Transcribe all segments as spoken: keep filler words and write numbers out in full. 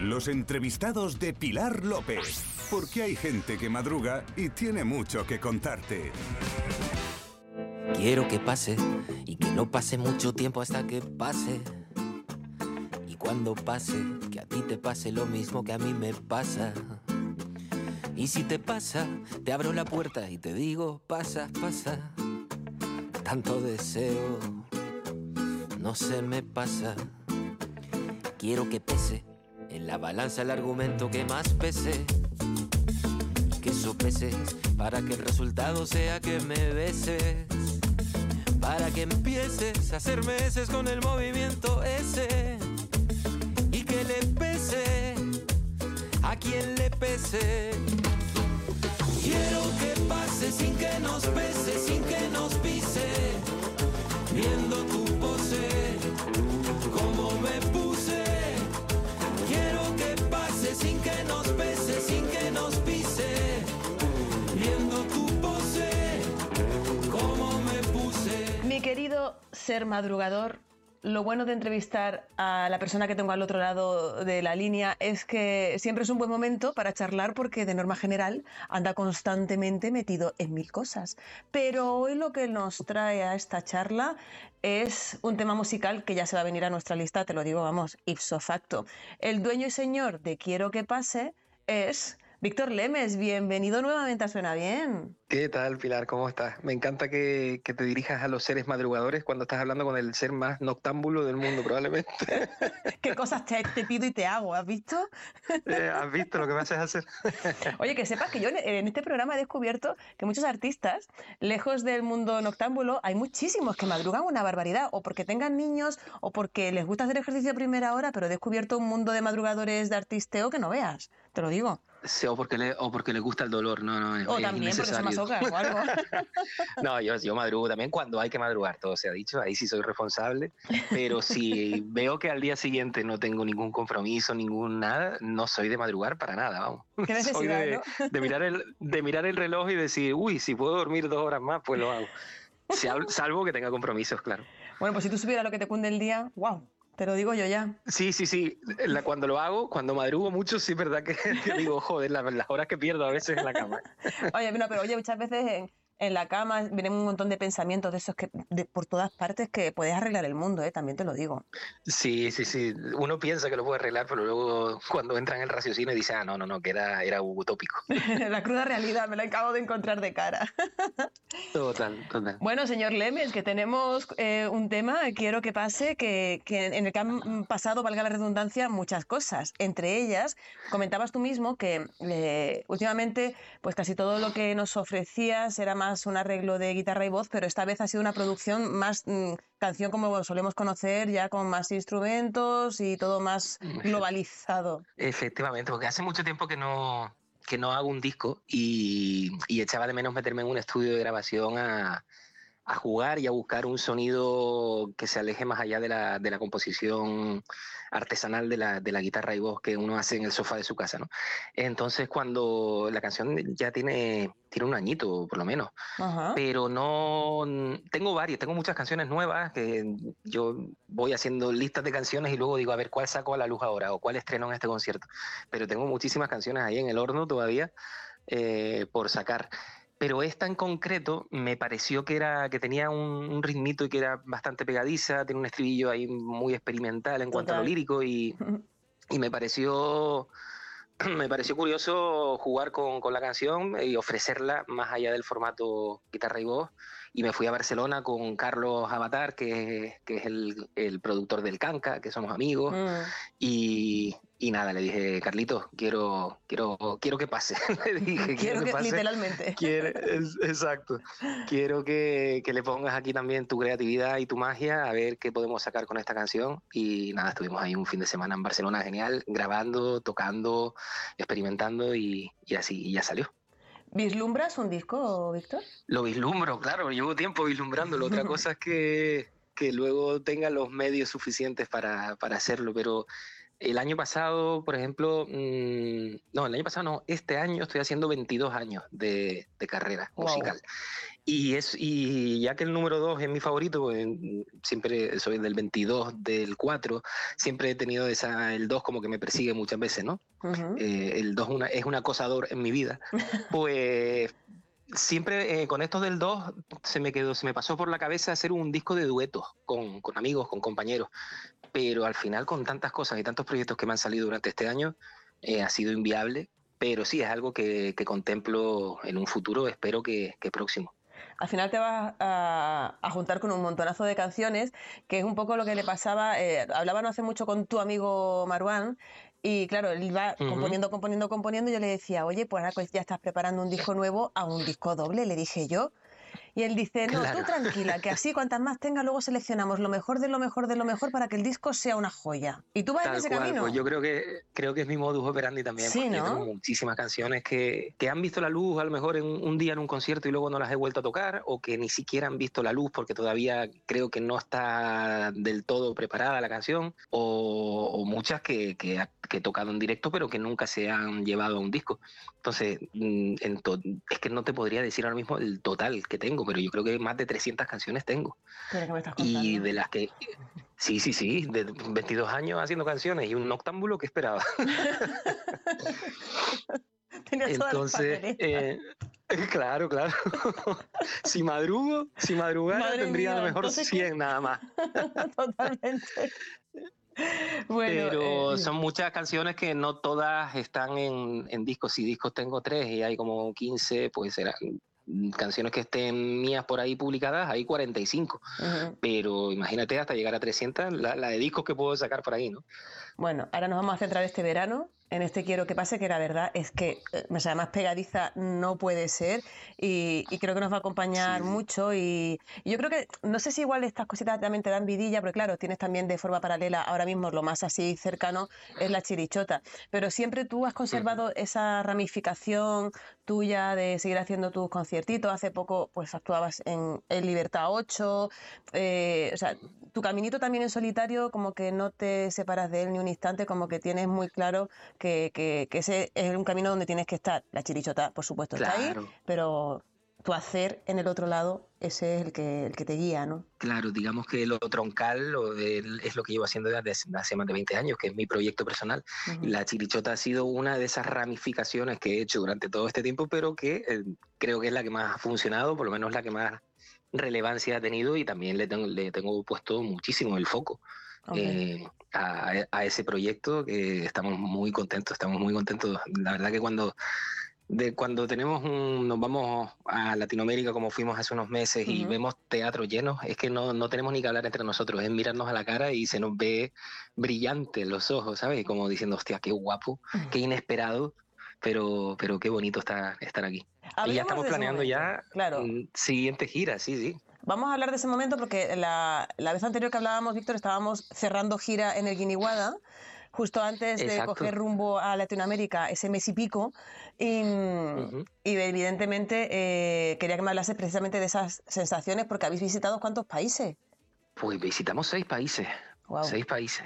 Los entrevistados de Pilar López. Porque hay gente que madruga y tiene mucho que contarte. Quiero que pase y que no pase mucho tiempo hasta que pase. Y cuando pase, que a ti te pase lo mismo que a mí me pasa. Y si te pasa, te abro la puerta y te digo, pasa, pasa. Tanto deseo, no se me pasa. Quiero que pese en la balanza el argumento que más pese. Que sopeses para que el resultado sea que me beses. Para que empieces a hacer meses con el movimiento ese. Y que le pese a quien le pese. Quiero que pase sin que nos pese, sin que nos pise. Viendo tu pose, como me puse. Quiero que pase sin que nos pese, sin que nos pise. Viendo tu pose, como me puse. Mi querido ser madrugador, lo bueno de entrevistar a la persona que tengo al otro lado de la línea es que siempre es un buen momento para charlar porque de norma general anda constantemente metido en mil cosas. Pero hoy lo que nos trae a esta charla es un tema musical que ya se va a venir a nuestra lista, te lo digo, vamos, ipso facto. El dueño y señor de Quiero que pase es Víctor Lemes. Bienvenido nuevamente a Suena Bien. ¿Qué tal, Pilar? ¿Cómo estás? Me encanta que, que te dirijas a los seres madrugadores cuando estás hablando con el ser más noctámbulo del mundo, probablemente. ¿Qué cosas te, te pido y te hago? ¿Has visto? Eh, ¿Has visto lo que me haces hacer? Oye, que sepas que yo en este programa he descubierto que muchos artistas, lejos del mundo noctámbulo, hay muchísimos que madrugan una barbaridad, o porque tengan niños, o porque les gusta hacer ejercicio a primera hora, pero he descubierto un mundo de madrugadores de artisteo que no veas, te lo digo. Sí, o porque le, o porque le gusta el dolor, no, no, es, o es también porque se masoca o algo. No, yo, yo madrugo también cuando hay que madrugar, todo se ha dicho, ahí sí soy responsable, pero si veo que al día siguiente no tengo ningún compromiso, ningún nada, no soy de madrugar para nada, vamos. ¿Qué necesidad, soy de, ¿no? de, mirar el, de mirar el reloj y decir, uy, si puedo dormir dos horas más, pues lo hago. Salvo que tenga compromisos, claro. Bueno, pues si tú supieras lo que te cunde el día, wow. Te lo digo yo ya. Sí, sí, sí. La, cuando lo hago, cuando madrugo mucho, sí es verdad que, que digo, joder, las, las horas que pierdo a veces en la cama. Oye, no, pero oye, muchas veces en, en la cama vienen un montón de pensamientos de esos que de, por todas partes que puedes arreglar el mundo, ¿eh? También te lo digo. Sí, sí, sí. Uno piensa que lo puede arreglar, pero luego cuando entra en el raciocinio dice, ah, no, no, no, que era, era utópico. La cruda realidad, me la acabo de encontrar de cara. Total, total. Bueno, señor Lemes, que tenemos eh, un tema, quiero que pase, que, que en el que han pasado, valga la redundancia, muchas cosas. Entre ellas, comentabas tú mismo que eh, últimamente pues casi todo lo que nos ofrecías era más un arreglo de guitarra y voz, pero esta vez ha sido una producción más mmm, canción como solemos conocer, ya con más instrumentos y todo más globalizado. Efectivamente, porque hace mucho tiempo que no... que no hago un disco y, y echaba de menos meterme en un estudio de grabación a, a jugar y a buscar un sonido que se aleje más allá de la, de la composición artesanal de la, de la guitarra y voz que uno hace en el sofá de su casa, ¿no? Entonces, cuando la canción ya tiene, tiene un añito, por lo menos, uh-huh. pero no... Tengo varias, tengo muchas canciones nuevas que yo voy haciendo listas de canciones y luego digo, a ver, ¿cuál saco a la luz ahora? O ¿cuál estreno en este concierto? Pero tengo muchísimas canciones ahí en el horno todavía eh, por sacar. Pero esta en concreto me pareció que era que tenía un, un ritmito y que era bastante pegadiza, tiene un estribillo ahí muy experimental en cuanto Total. a lo lírico y, y me pareció me pareció curioso jugar con, con la canción y ofrecerla más allá del formato guitarra y voz. Y me fui a Barcelona con Carlos Avatar, que, que es el, el productor del Canca, que somos amigos. Mm. Y, y nada, le dije, Carlitos, quiero, quiero, quiero que pase. Le dije, quiero, quiero que, que pase. Literalmente. Quiero, es, exacto. Quiero que, que le pongas aquí también tu creatividad y tu magia, a ver qué podemos sacar con esta canción. Y nada, estuvimos ahí un fin de semana en Barcelona, genial, grabando, tocando, experimentando y, y así, y ya salió. ¿Vislumbras un disco, Víctor? Lo vislumbro, claro, llevo tiempo vislumbrándolo. Otra cosa es que, que luego tenga los medios suficientes para, para hacerlo, pero el año pasado, por ejemplo, mmm, no, el año pasado no, este año estoy haciendo veintidós años de, de carrera Wow. musical. Y, es, y ya que el número dos es mi favorito, pues, siempre soy del veintidós, del cuatro, siempre he tenido esa, el dos como que me persigue muchas veces, ¿no? Ujú. Eh, el dos una, es un acosador en mi vida. Pues siempre eh, con estos del dos se me quedó, se me pasó por la cabeza hacer un disco de duetos con, con amigos, con compañeros. Pero al final, con tantas cosas y tantos proyectos que me han salido durante este año, eh, ha sido inviable. Pero sí, es algo que, que contemplo en un futuro, espero que, que próximo. Al final te vas a, a juntar con un montonazo de canciones, que es un poco lo que le pasaba, eh, hablaba no hace mucho con tu amigo Marwan, y claro, él iba Ujú. componiendo, componiendo, componiendo, y yo le decía, oye, pues ahora pues ya estás preparando un disco nuevo a un disco doble, le dije yo. Y él dice, no, Claro. tú tranquila, que así cuantas más tengas, luego seleccionamos lo mejor de lo mejor de lo mejor para que el disco sea una joya. Y tú vas en Tal ese cual, camino. pues yo creo que creo que es mi modus operandi también, Sí, porque yo ¿no? tengo muchísimas canciones que, que han visto la luz a lo mejor en un día en un concierto y luego no las he vuelto a tocar, o que ni siquiera han visto la luz porque todavía creo que no está del todo preparada la canción, o, o muchas que, que, ha- que he tocado en directo pero que nunca se han llevado a un disco. Entonces, mm, en to- es que no te podría decir ahora mismo el total que tengo, pero yo creo que más de trescientas canciones tengo. Pero ¿qué me estás Y contando? de las que, sí, sí, sí, de veintidós años haciendo canciones y un noctámbulo que esperaba. Tenías todas las Entonces, papeletas. eh, claro, claro. Si madrugo, si madrugara Madre tendría a lo mía, mejor entonces, ¿qué? cien nada más. Totalmente. Bueno, eh, Pero dime. son muchas canciones que no todas están en, en discos. Si discos tengo tres y hay como quince, pues serán mm, canciones que estén mías por ahí publicadas, hay cuarenta y cinco. Ujú. Pero imagínate hasta llegar a trescientas, la, la de discos que puedo sacar por ahí, ¿no? Bueno, ahora nos vamos a centrar este verano en este Quiero que pase, que la verdad es que eh, o sea, más pegadiza no puede ser, y, y creo que nos va a acompañar Sí, sí. mucho, y, y yo creo que, no sé si igual estas cositas también te dan vidilla, porque claro, tienes también de forma paralela, ahora mismo lo más así cercano es la chirichota, pero siempre tú has Ujú. conservado esa ramificación tuya de seguir haciendo tus conciertitos. Hace poco pues actuabas en, en Libertad ocho, eh, o sea, tu caminito también en solitario, como que no te separas de él ni un instante, como que tienes muy claro que, que, que ese es un camino donde tienes que estar. La chirichota, por supuesto, está ahí, Claro, pero tu hacer en el otro lado, ese es el que, el que te guía, ¿no? claro, digamos que lo troncal lo de- es lo que llevo haciendo desde hace más de veinte años, que es mi proyecto personal. Y Ujú. la chirichota ha sido una de esas ramificaciones que he hecho durante todo este tiempo, pero que eh, creo que es la que más ha funcionado, por lo menos la que más relevancia ha tenido, y también le tengo, le tengo puesto muchísimo el foco Hombre. eh, a, a ese proyecto, que estamos muy contentos, estamos muy contentos. La verdad que cuando de cuando tenemos un, nos vamos a Latinoamérica como fuimos hace unos meses y Ujú. vemos teatros llenos, es que no, no tenemos ni que hablar entre nosotros, es mirarnos a la cara y se nos ve brillante los ojos, ¿sabes? Como diciendo, hostia, qué guapo, qué inesperado, pero, pero qué bonito está estar aquí. Y ya Hablemos estamos de ese planeando momento, ya claro. mm, siguiente gira, sí, sí. Vamos a hablar de ese momento porque la, la vez anterior que hablábamos, Víctor, estábamos cerrando gira en el Guiniguada, justo antes de Exacto. coger rumbo a Latinoamérica, ese mes y pico, y, Ujú. y evidentemente eh, quería que me hablases precisamente de esas sensaciones, porque habéis visitado ¿cuántos países? Pues visitamos seis países, Wow. seis países.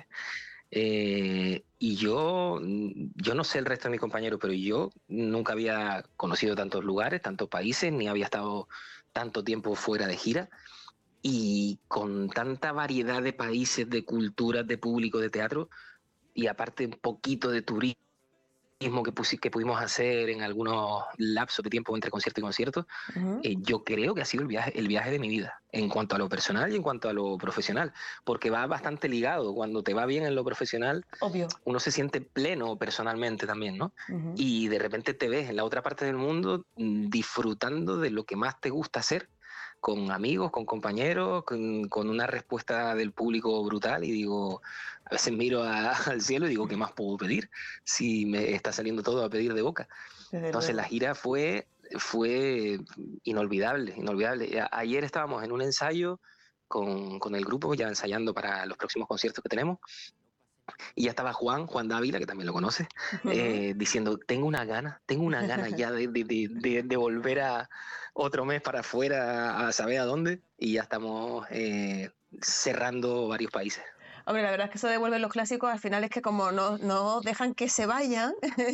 Eh, y yo, mm, yo no sé el resto de mis compañeros, pero yo nunca había conocido tantos lugares, tantos países, ni había estado tanto tiempo fuera de gira. Y con tanta variedad de países, de culturas, de público, de teatro, y aparte un poquito de turismo que, pusi- que pudimos hacer en algunos lapsos de tiempo entre concierto y concierto, Ujú. eh, yo creo que ha sido el viaje, el viaje de mi vida, en cuanto a lo personal y en cuanto a lo profesional, porque va bastante ligado. Cuando te va bien en lo profesional, Obvio. uno se siente pleno personalmente también, ¿no? Ujú. Y de repente te ves en la otra parte del mundo mm, disfrutando de lo que más te gusta hacer, con amigos, con compañeros, con, con una respuesta del público brutal, y digo, a veces miro a- al cielo y digo, ¿qué más puedo pedir? Si me está saliendo todo a pedir de boca. Desde Entonces luego. la gira fue, fue inolvidable, inolvidable. A- Ayer estábamos en un ensayo con, con el grupo, ya ensayando para los próximos conciertos que tenemos, y ya estaba Juan, Juan Dávila, que también lo conoce, Ujú. eh, diciendo, tengo una gana, tengo una gana ya de, de, de, de- de volver a otro mes para afuera, a saber a dónde, y ya estamos eh, cerrando varios países. Hombre, la verdad es que eso de volver los clásicos al final es que como no, no dejan que se vayan,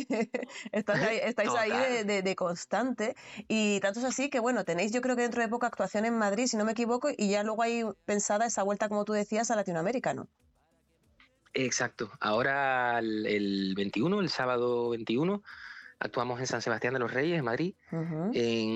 estáis ahí, estáis ahí de, de, de constante. Y tanto es así que, bueno, tenéis yo creo que dentro de poco actuación en Madrid, si no me equivoco, y ya luego hay pensada esa vuelta, como tú decías, a Latinoamérica, ¿no? Exacto. Ahora el, el veintiuno, el sábado veintiuno, actuamos en San Sebastián de los Reyes, en Madrid. Uh-huh.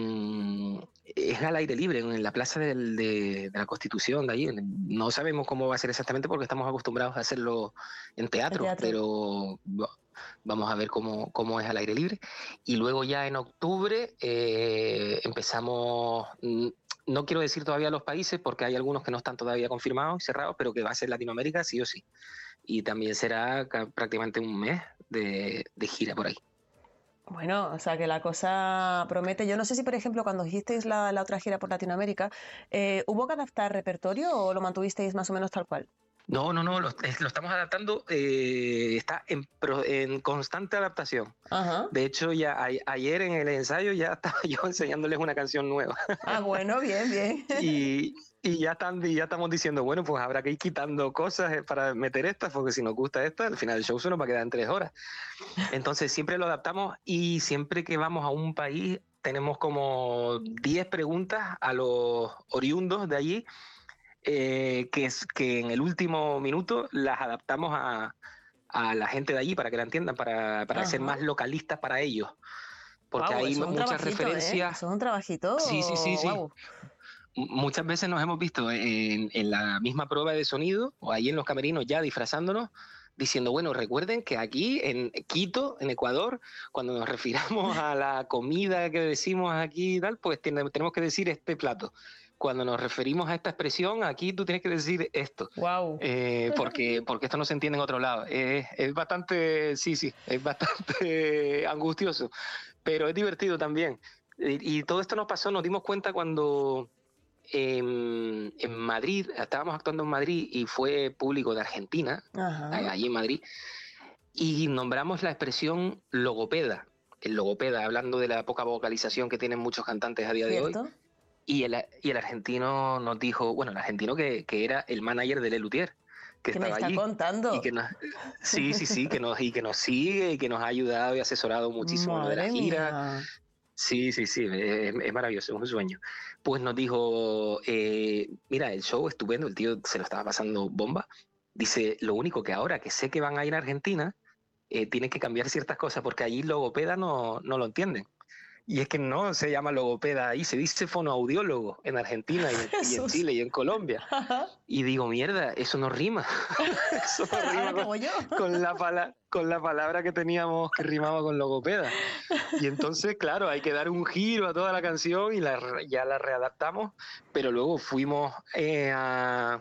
En, es al aire libre, en la Plaza del, de, de la Constitución de allí. No sabemos cómo va a ser exactamente porque estamos acostumbrados a hacerlo en teatro, teatro. pero vamos a ver cómo, cómo es al aire libre. Y luego ya en octubre eh, empezamos... No quiero decir todavía los países porque hay algunos que no están todavía confirmados y cerrados, pero que va a ser Latinoamérica sí o sí. Y también será prácticamente un mes de, de gira por ahí. Bueno, o sea que la cosa promete. Yo no sé si, por ejemplo, cuando hicisteis la, la otra gira por Latinoamérica, eh, ¿hubo que adaptar repertorio o lo mantuvisteis más o menos tal cual? No, no, no, lo, lo estamos adaptando, eh, está en, pro, en constante adaptación. Ajá. De hecho, ya a, ayer en el ensayo ya estaba yo enseñándoles una canción nueva. Ah, bueno, bien, bien. y, y ya, están, ya estamos diciendo, bueno, pues habrá que ir quitando cosas para meter estas, porque si nos gusta esta, al final del show se nos va a quedar en tres horas. Entonces siempre lo adaptamos y siempre que vamos a un país tenemos como diez preguntas a los oriundos de allí, Eh, que es que en el último minuto las adaptamos a, a la gente de allí para que la entiendan, para, para ser más localistas para ellos. Porque wow, hay muchas referencias. ¿eh? Eso es un trabajito. Sí, sí, sí, sí. Wow. Muchas veces nos hemos visto en, en la misma prueba de sonido o ahí en los camerinos ya disfrazándonos, diciendo, bueno, recuerden que aquí en Quito, en Ecuador, cuando nos refiramos a la comida que decimos aquí y tal, pues tiene, tenemos que decir este plato. Cuando nos referimos a esta expresión, aquí tú tienes que decir esto. Wow. Eh, porque, porque esto no se entiende en otro lado. Es, es bastante, sí, sí, es bastante angustioso, pero es divertido también. Y, y todo esto nos pasó, nos dimos cuenta cuando en, en Madrid, estábamos actuando en Madrid y fue público de Argentina, Ajá. allí en Madrid, y nombramos la expresión logopeda. El logopeda, hablando de la poca vocalización que tienen muchos cantantes a día ¿Cierto? de hoy. Y el, y el argentino nos dijo, bueno, el argentino que, que era el manager de Lelutier, que ¿Qué estaba me está allí. contando? Y que nos, sí, sí, sí, que nos, y que nos sigue y que nos ha ayudado y asesorado muchísimo en lo de la gira. Mía. Sí, sí, sí, es, es maravilloso, es un sueño. Pues nos dijo, eh, mira, el show estupendo, el tío se lo estaba pasando bomba. Dice, lo único que ahora que sé que van a ir a Argentina, eh, tienen que cambiar ciertas cosas porque allí logopeda no, no lo entienden. Y es que no se llama logopeda ahí, se dice fonoaudiólogo en Argentina y en, y en Chile y en Colombia. Y digo, mierda, eso no rima. Eso no rima con, con, la pala, con la palabra que teníamos que rimaba con logopeda. Y entonces, claro, hay que dar un giro a toda la canción y la, ya la readaptamos, pero luego fuimos eh, a...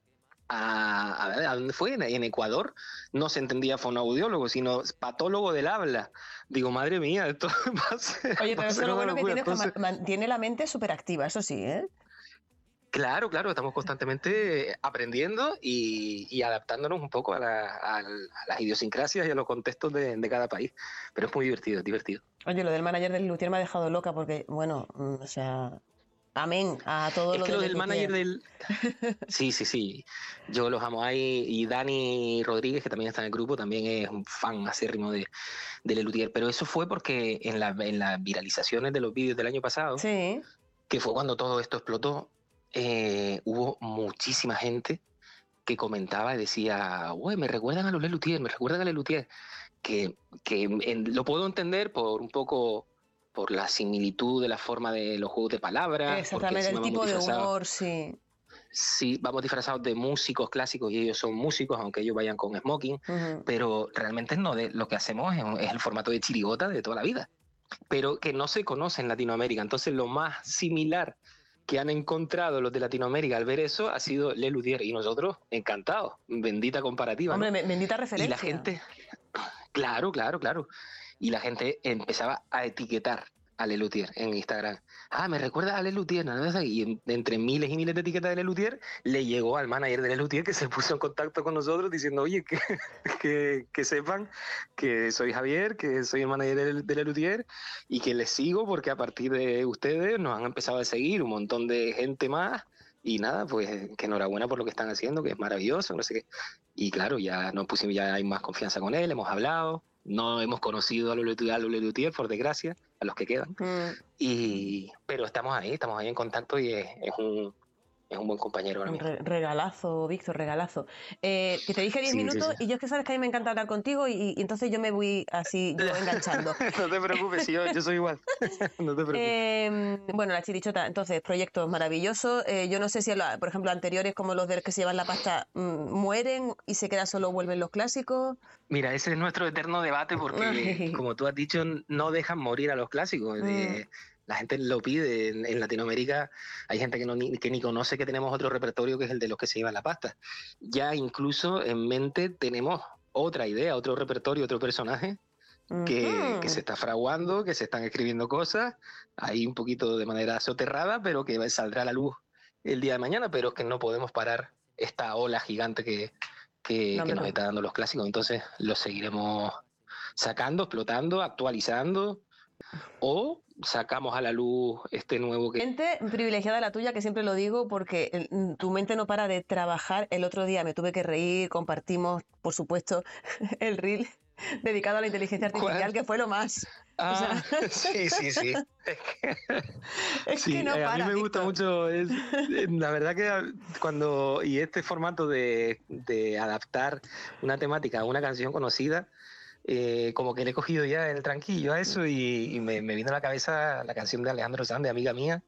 A, a, ¿a dónde fue? En Ecuador no se entendía fonoaudiólogo, sino patólogo del habla. Digo, madre mía, esto va a ser. Oye, pero eso es lo bueno que tiene, Entonces, que mantiene la mente súper activa, eso sí, ¿eh? Claro, claro, estamos constantemente aprendiendo y, y adaptándonos un poco a, la, a, a las idiosincrasias y a los contextos de, de cada país. Pero es muy divertido, es divertido. Oye, lo del manager del Luthier me ha dejado loca porque, bueno, o sea. Amén a todo es lo que de lo del manager del... Sí, sí, sí. Yo los amo ahí. Y Dani Rodríguez, que también está en el grupo, también es un fan acérrimo de, de Lelutier. Pero eso fue porque en, la, en las viralizaciones de los vídeos del año pasado, sí, que fue cuando todo esto explotó, eh, hubo muchísima gente que comentaba y decía, güey, me recuerdan a los Lelutier, me recuerdan a Lelutier. Que, que en, lo puedo entender por un poco... por la similitud de la forma de los juegos de palabras. Exactamente, el tipo de humor, sí. Sí, vamos disfrazados de músicos clásicos y ellos son músicos, aunque ellos vayan con smoking, uh-huh. Pero realmente no, de, lo que hacemos es, es el formato de chirigota de toda la vida, pero que no se conoce en Latinoamérica. Entonces lo más similar que han encontrado los de Latinoamérica al ver eso ha sido Lelutier, y nosotros encantados, bendita comparativa. Hombre, ¿no? Bendita referencia. Y la gente, claro, claro, claro. Y la gente empezaba a etiquetar a Lelutier en Instagram. Ah, me recuerda a Lelutier, ¿no? Y en, entre miles y miles de etiquetas de Lelutier, le llegó al manager de Lelutier que se puso en contacto con nosotros diciendo, oye, que, que, que sepan que soy Javier, que soy el manager de, de Lelutier y que les sigo porque a partir de ustedes nos han empezado a seguir un montón de gente más. Y nada, pues que enhorabuena por lo que están haciendo, que es maravilloso, no sé qué. y claro, ya nos pusimos, ya hay más confianza con él, hemos hablado, no hemos conocido a Lolo Lutier, por desgracia, a los que quedan, mm. y pero estamos ahí, estamos ahí en contacto y es, es un... es un buen compañero ahora mismo. Re regalazo, Víctor, regalazo. Eh, que te dije diez sí, minutos sí, sí. y yo es que sabes que a mí me encanta hablar contigo y, y entonces yo me voy así, yo enganchando. No te preocupes, yo, yo soy igual. No te preocupes. Eh, bueno, la Chirichota, entonces, proyectos maravillosos. Eh, yo no sé si, por ejemplo, anteriores como los del que se llevan la pasta mmm, mueren y se queda solo vuelven los clásicos. Mira, ese es nuestro eterno debate porque, Ay. como tú has dicho, no dejan morir a los clásicos. Mm. De, La gente lo pide. En, en Latinoamérica hay gente que, no, ni, que ni conoce que tenemos otro repertorio que es el de los que se llevan la pasta. Ya incluso en mente tenemos otra idea, otro repertorio, otro personaje que, uh-huh. que se está fraguando, que se están escribiendo cosas, ahí un poquito de manera soterrada, pero que saldrá a la luz el día de mañana, pero es que no podemos parar esta ola gigante que, que, no, que nos no. está dando los clásicos. Entonces los seguiremos sacando, explotando, actualizando, o sacamos a la luz este nuevo que... Gente privilegiada la tuya, que siempre lo digo, porque el, tu mente no para de trabajar. El otro día me tuve que reír, compartimos, por supuesto, el reel dedicado a la inteligencia artificial, ¿cuál? Que fue lo más... Ah, o sea... sí, sí, sí. Es que, es sí, que no eh, para, a mí me Víctor. gusta mucho, es, la verdad que cuando... Y este formato de, de adaptar una temática a una canción conocida, Eh, como que le he cogido ya el tranquillo a eso y, y me, me vino a la cabeza la canción de Alejandro Sanz, de Amiga Mía,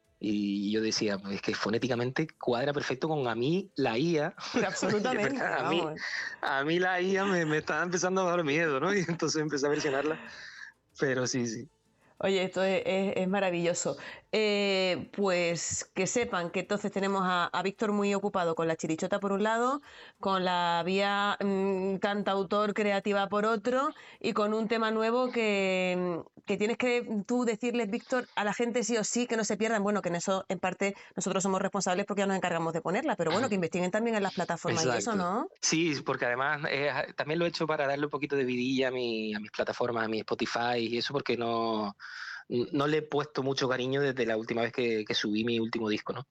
y yo decía, pues es que fonéticamente cuadra perfecto con a mí la I A. Absolutamente. a, mí, a mí la I A me, me estaba empezando a dar miedo, ¿no? Y entonces empecé a versionarla, pero sí, sí. Oye, esto es, es, es maravilloso. Eh, pues que sepan que entonces tenemos a, a Víctor muy ocupado con la Chirichota por un lado, con la vía mmm, cantautor creativa por otro y con un tema nuevo que, que tienes que tú decirles, Víctor, a la gente sí o sí que no se pierdan. Bueno, que en eso en parte nosotros somos responsables porque ya nos encargamos de ponerla, pero bueno, que investiguen también en las plataformas. Exacto. Y eso, ¿no? Sí, porque además eh, también lo he hecho para darle un poquito de vidilla a, mi, a mis plataformas, a mi Spotify y eso, porque no... no le he puesto mucho cariño desde la última vez que, que subí mi último disco, ¿no?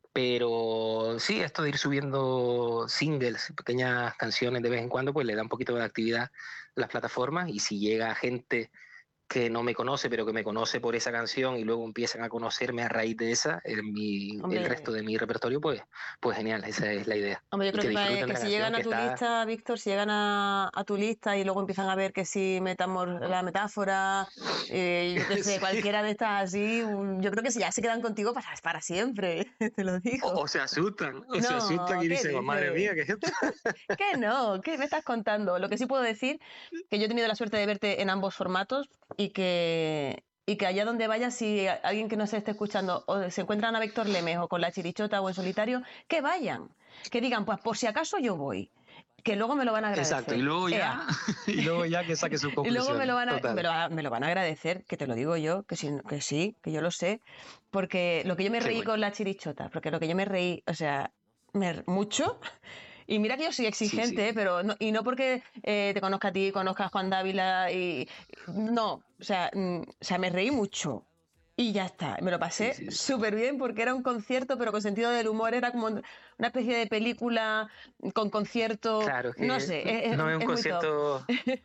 Pero sí, esto de ir subiendo singles, pequeñas canciones de vez en cuando, pues le da un poquito de actividad a las plataformas, y si llega gente que no me conoce, pero que me conoce por esa canción y luego empiezan a conocerme a raíz de esa, en mi, el resto de mi repertorio, pues, pues genial, esa es la idea. Hombre, yo creo que, que, que si llegan a tu está... lista, Víctor, si llegan a, a tu lista y luego empiezan a ver que si metamos la metáfora, eh, yo qué sé, sí. cualquiera de estas así, yo creo que si ya se quedan contigo para, para siempre, te lo digo. O, o se asustan, o no, se asustan y dicen, dices? Madre mía, ¿qué es esto? ¿Qué no? ¿Qué me estás contando? Lo que sí puedo decir, que yo he tenido la suerte de verte en ambos formatos, y que, y que allá donde vayas, si alguien que nos esté escuchando o se encuentran a Víctor Lemejo con la Chirichota o en solitario, que vayan, que digan, pues por si acaso yo voy, que luego me lo van a agradecer. Exacto, y luego ya, y luego ya que saque su conclusión. Y luego me lo, van a, me, lo, me lo van a agradecer, que te lo digo yo, que sí, que sí, que yo lo sé, porque lo que yo me reí bueno. con la Chirichota, porque lo que yo me reí, o sea, me, mucho... Y mira que yo soy exigente, sí, sí. pero no, y no porque eh, te conozca a ti, conozca a Juan Dávila, y no, o sea, mm, o sea, me reí mucho y ya está, me lo pasé sí, sí. súper bien porque era un concierto, pero con sentido del humor, era como una especie de película con concierto, claro, que no sé, es, no es un es concierto,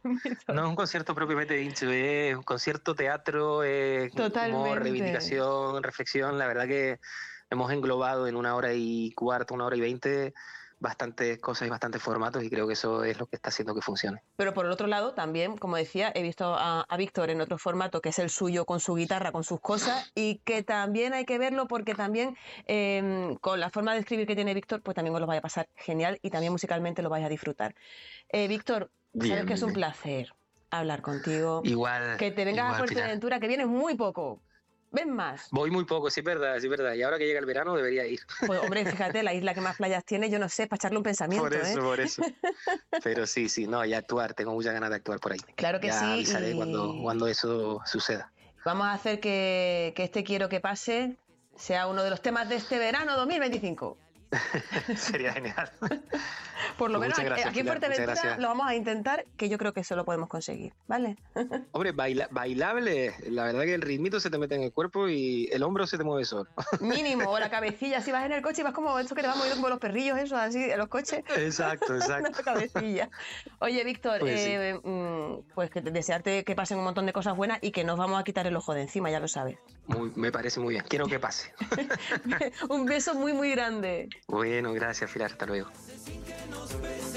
no es un concierto propiamente dicho, es un concierto teatro, es humor, reivindicación, reflexión. La verdad que hemos englobado en una hora y cuarto, una hora y veinte bastantes cosas y bastantes formatos, y creo que eso es lo que está haciendo que funcione. Pero por el otro lado también, como decía, he visto a, a Víctor en otro formato que es el suyo, con su guitarra, con sus cosas, y que también hay que verlo porque también eh, con la forma de escribir que tiene Víctor, pues también os lo vaya a pasar genial y también musicalmente lo vais a disfrutar. Eh, Víctor, sabes bien, que es un bien. placer hablar contigo. Igual. Que te vengas igual, a Fuerteventura, que vienes muy poco. ¿Ven más? Voy muy poco, sí es verdad, sí es verdad. Y ahora que llega el verano debería ir. Pues hombre, fíjate, la isla que más playas tiene, yo no sé, para echarle un pensamiento. Por eso, ¿eh? por eso. Pero sí, sí, no, y actuar, tengo muchas ganas de actuar por ahí. Claro que ya sí. avisaré y... cuando, cuando eso suceda. Vamos a hacer que, que este Quiero que pase sea uno de los temas de este verano dos mil veinticinco. Sería genial. Por lo Pues menos muchas aquí, gracias, aquí en Pilar, muchas Fuerteventura gracias. lo vamos a intentar, que yo creo que eso lo podemos conseguir, ¿vale? Hombre, baila- bailable, la verdad que el ritmito se te mete en el cuerpo y el hombro se te mueve solo. Mínimo, o la cabecilla, si vas en el coche y vas como esto que te vas moviendo como los perrillos, eso, así, en los coches. Exacto, La exacto. cabecilla. Oye, Víctor, Pues sí. eh, mm, pues que te- desearte que pasen un montón de cosas buenas y que nos vamos a quitar el ojo de encima, ya lo sabes. Muy- me parece muy bien. Quiero que pase. Un beso muy, muy grande. Bueno, gracias, Pilar. Hasta luego. Sin que nos besen.